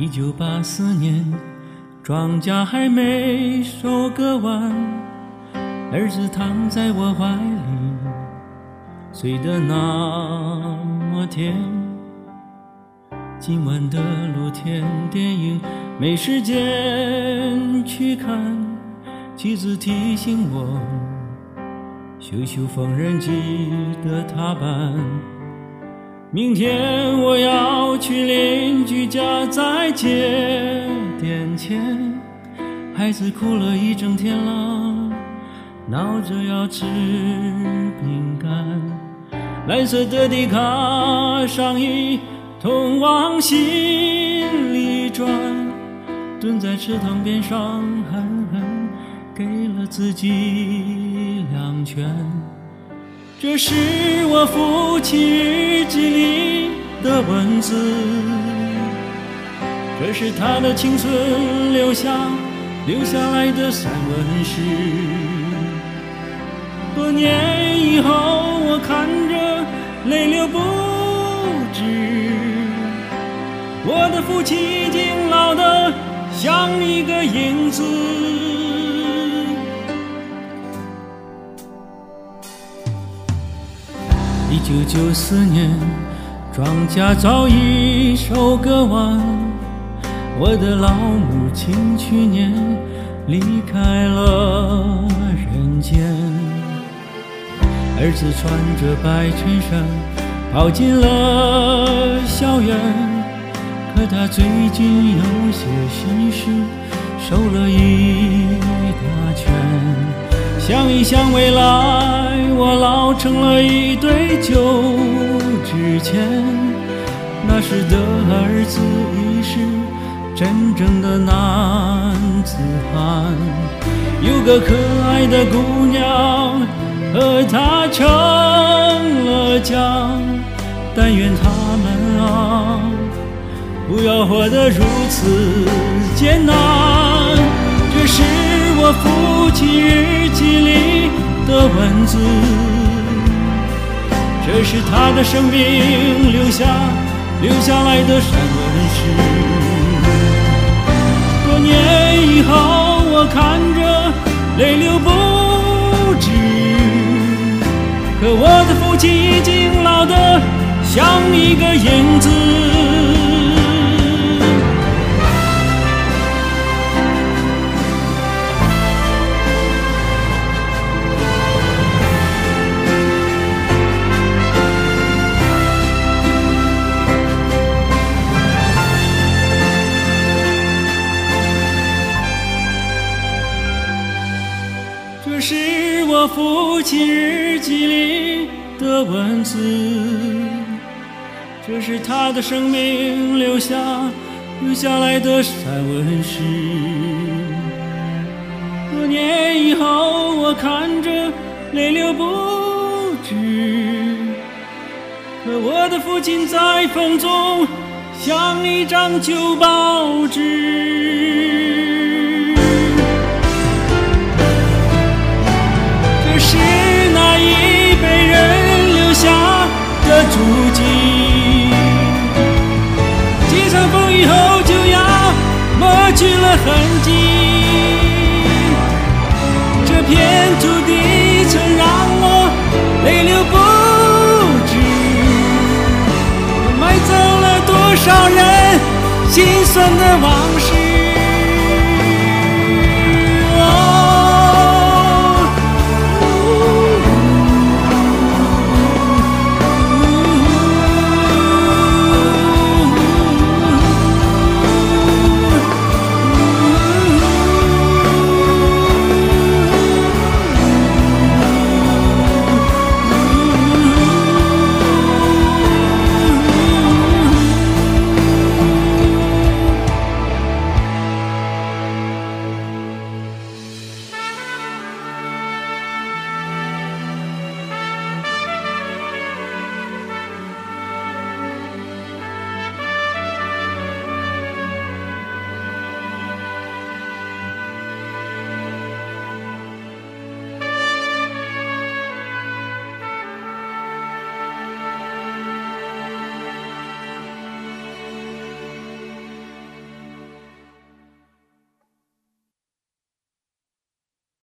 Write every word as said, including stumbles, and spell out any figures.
一九八四年，庄稼还没收割完，儿子躺在我怀里，睡得那么甜。今晚的露天电影没时间去看，妻子提醒我修修缝纫机的踏板。明天我要去邻居家再借点钱，孩子哭了一整天了，闹着要吃饼干。蓝色的迪卡上衣通往心里转，蹲在池塘边上狠狠给了自己两拳。这是我父亲日记里的文字，这是他的青春留下留下来的散文诗。多年以后我看着泪流不止，我的父亲已经老得像一个影子。一九九四年，庄稼早已收割完，我的老母亲去年离开了人间。儿子穿着白衬衫跑进了校园，可他最近有些心事，瘦了一大圈。想一想未来，我老成了一堆旧纸钱。那时的儿子已是真正的男子汉，有个可爱的姑娘和他成了家。但愿他们啊，不要活得如此艰难。这是我父亲日记里的文字，这是他的生命留下留下来的散文诗。多年以后我看着泪流不止，可我的父亲已经老得像一个影子。这是我父亲日记里的文字，这是他的生命留下留下来的散文诗。多年以后我看着泪流不止，可我的父亲在风中像一张旧报纸。这是那一辈人留下的足迹，几场风雨后就要抹去了痕迹。这片土地曾让我泪流不止，埋走了多少人心酸的往事。